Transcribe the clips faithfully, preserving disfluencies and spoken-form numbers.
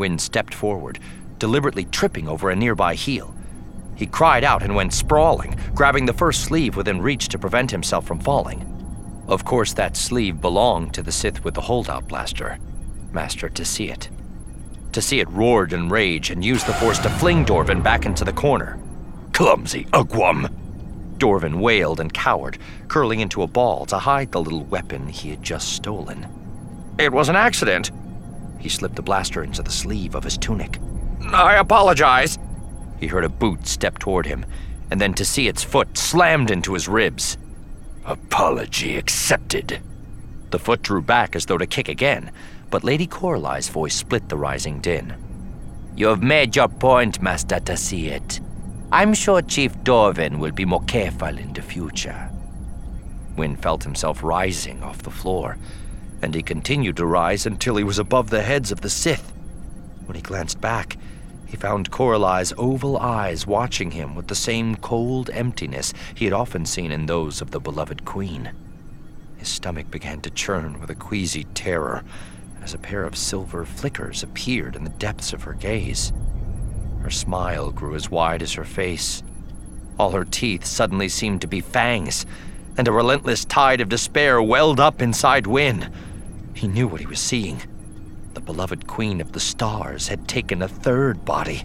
Wynn stepped forward, deliberately tripping over a nearby heel. He cried out and went sprawling, grabbing the first sleeve within reach to prevent himself from falling. Of course, that sleeve belonged to the Sith with the holdout blaster, Master Tessiet. Tessiet roared in rage and used the Force to fling Dorvin back into the corner. "Clumsy Ugwum!" Dorvin wailed and cowered, curling into a ball to hide the little weapon he had just stolen. "It was an accident." He slipped the blaster into the sleeve of his tunic. "I apologize." He heard a boot step toward him, and then Tessiet's foot slammed into his ribs. "Apology accepted." The foot drew back as though to kick again, but Lady Coralai's voice split the rising din. "You have made your point, Master Tessiet. I'm sure Chief Dorvin will be more careful in the future." Wynn felt himself rising off the floor, and he continued to rise until he was above the heads of the Sith. When he glanced back, he found Coralai's oval eyes watching him with the same cold emptiness he had often seen in those of the beloved queen. His stomach began to churn with a queasy terror as a pair of silver flickers appeared in the depths of her gaze. Her smile grew as wide as her face. All her teeth suddenly seemed to be fangs, and a relentless tide of despair welled up inside Wynn. He knew what he was seeing. The beloved Queen of the Stars had taken a third body.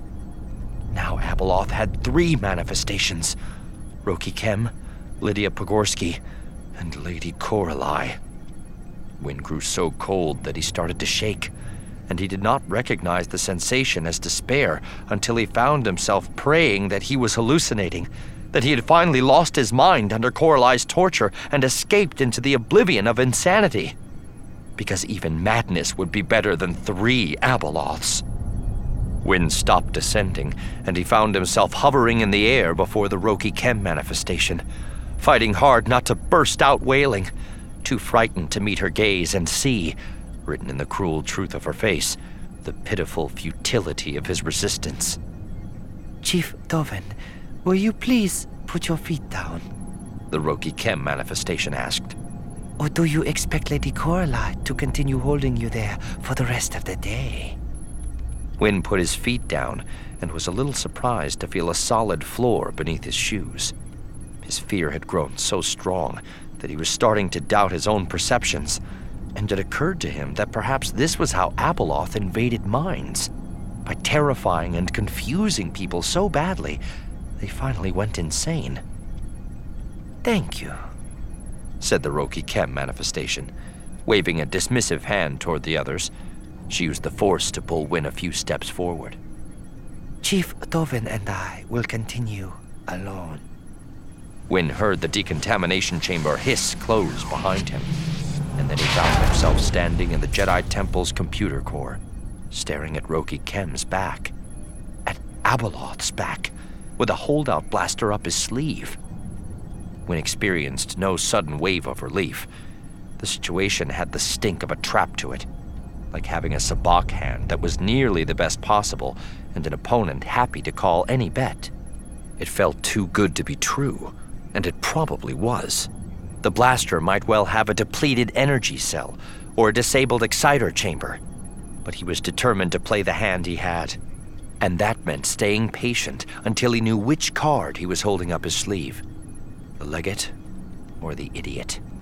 Now Abeloth had three manifestations: Roki Kem, Lydia Pogorsky, and Lady Coralai. Wynn grew so cold that he started to shake, and he did not recognize the sensation as despair until he found himself praying that he was hallucinating, that he had finally lost his mind under Coralai's torture and escaped into the oblivion of insanity. Because even madness would be better than three Abeloths. Wynn stopped descending, and he found himself hovering in the air before the Roki Kem manifestation, fighting hard not to burst out wailing, too frightened to meet her gaze and see, written in the cruel truth of her face, the pitiful futility of his resistance. "Chief Dorvin, will you please put your feet down?" the Roki Kem manifestation asked. "Or do you expect Lady Coralai to continue holding you there for the rest of the day?" Wynn put his feet down and was a little surprised to feel a solid floor beneath his shoes. His fear had grown so strong that he was starting to doubt his own perceptions, and it occurred to him that perhaps this was how Abeloth invaded minds, by terrifying and confusing people so badly they finally went insane. "Thank you," said the Roki Kem manifestation, waving a dismissive hand toward the others. She used the Force to pull Wynn a few steps forward. "Chief Dorvin and I will continue alone." Wynn heard the decontamination chamber hiss close behind him, and then he found himself standing in the Jedi Temple's computer core, staring at Roki Kem's back, at Abeloth's back, with a holdout blaster up his sleeve. Wynn experienced no sudden wave of relief. The situation had the stink of a trap to it, like having a sabacc hand that was nearly the best possible and an opponent happy to call any bet. It felt too good to be true, and it probably was. The blaster might well have a depleted energy cell or a disabled exciter chamber, but he was determined to play the hand he had, and that meant staying patient until he knew which card he was holding up his sleeve. The legate or the idiot.